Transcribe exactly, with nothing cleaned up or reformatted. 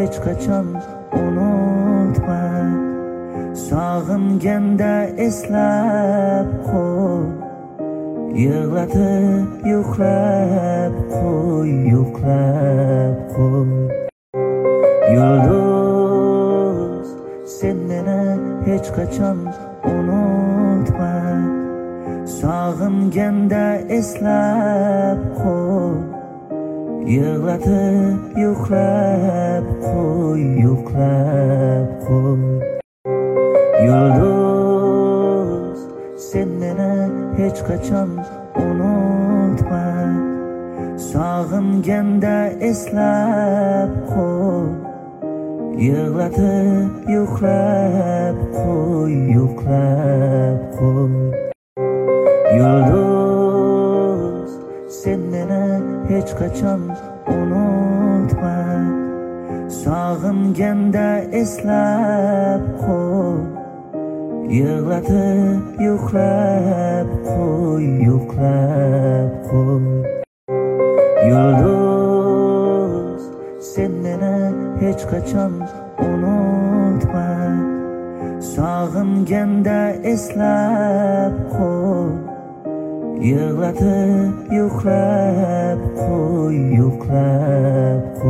hech qachon unutma. Sog'inganda eslab qo'y, yig'latib yo'qlab qo'y, yo'qlab qo'y. Yulduz, sen meni hech qachon unutma. Sog'inganda eslab qo'y, yig'latib yo'qlab qo'y, yo'qlab qo'y. Yulduz, sen meni hech qachon unutma. Sog'inganda eslab qo'y, yig'latib yo'qlab qo'y, yo'qlab qo'y. Yulduz, sen meni hech qachon unutma. Sog'inganda eslab qo'y, yig'latib yo'qlab qo'y, yo'qlab qo'y. Yulduz, sen meni hech qachon unutma. Sog'inganda eslab qo'y, yig'latib yo'qlab qo'y, yo'qlab qo'y.